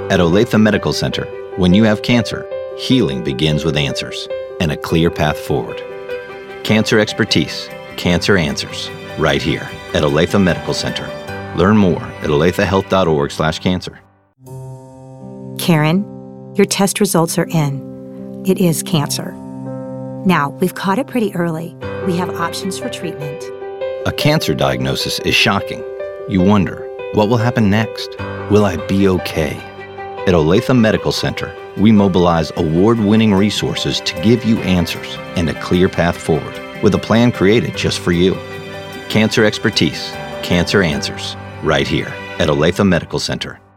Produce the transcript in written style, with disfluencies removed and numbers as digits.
At Olathe Medical Center, when you have cancer, healing begins with answers and a clear path forward. Cancer expertise, cancer answers, right here at Olathe Medical Center. Learn more at olathehealth.org/cancer. Karen, your test results are in. It is cancer. Now, we've caught it pretty early. We have options for treatment. A cancer diagnosis is shocking. You wonder, what will happen next? Will I be okay? At Olathe Medical Center, we mobilize award-winning resources to give you answers and a clear path forward with a plan created just for you. Cancer expertise, cancer answers, right here at Olathe Medical Center.